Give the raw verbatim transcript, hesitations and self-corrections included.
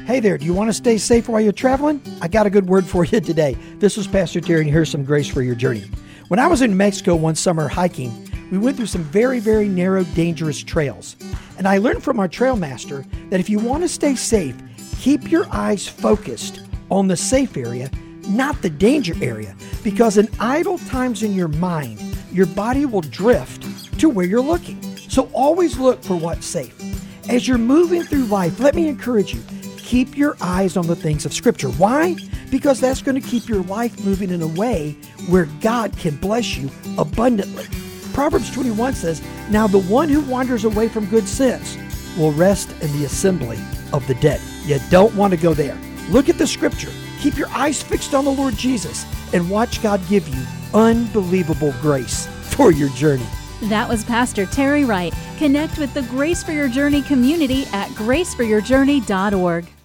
Hey there, do you want to stay safe while you're traveling? I got a good word for you today. This is Pastor Terry, and here's some grace for your journey. When I was in Mexico one summer hiking, we went through some very, very narrow, dangerous trails. And I learned from our trail master that if you want to stay safe, keep your eyes focused on the safe area, not the danger area, because in idle times in your mind, your body will drift to where you're looking. So always look for what's safe. As you're moving through life, let me encourage you, keep your eyes on the things of Scripture. Why? Because that's going to keep your life moving in a way where God can bless you abundantly. Proverbs twenty-one says, "Now the one who wanders away from good sense will rest in the assembly of the dead." You don't want to go there. Look at the Scripture. Keep your eyes fixed on the Lord Jesus and watch God give you unbelievable grace for your journey. That was Pastor Terry Wright. Connect with the Grace for Your Journey community at grace for your journey dot org.